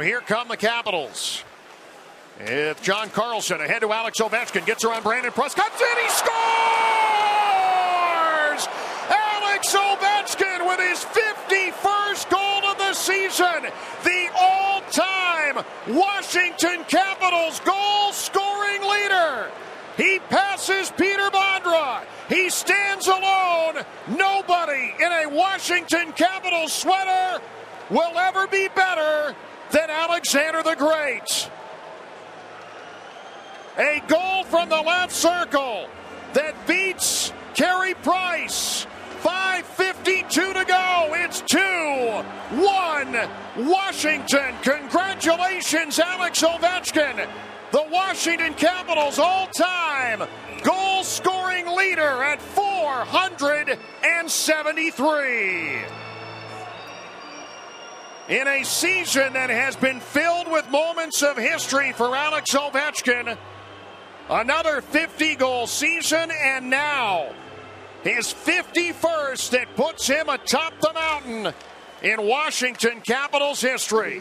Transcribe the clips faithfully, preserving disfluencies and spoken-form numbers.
here come the Capitals. If John Carlson ahead to Alex Ovechkin, gets around Brandon Prust, cuts in, he scores! Alex Ovechkin with his fifty-first goal of the season, the all-time Washington Capitals goal-scoring leader. He passes Peter Bondra. He stands alone. Nobody in a Washington Capitals sweater will ever be better than Alexander the Great. A goal from the left circle that beats Carey Price. five fifty-two to go. It's two one Washington. Congratulations, Alex Ovechkin, the Washington Capitals all-time goal-scoring leader at four hundred seventy-three. In a season that has been filled with moments of history for Alex Ovechkin, another fifty-goal season, and now his fifty-first that puts him atop the mountain in Washington Capitals history.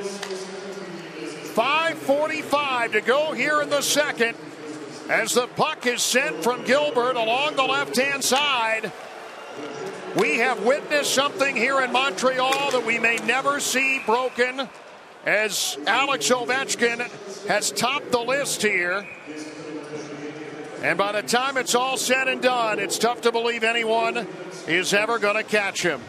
five forty-five to go here in the second as the puck is sent from Gilbert along the left-hand side. We have witnessed something here in Montreal that we may never see broken, as Alex Ovechkin has topped the list here. And by the time it's all said and done, it's tough to believe anyone is ever going to catch him.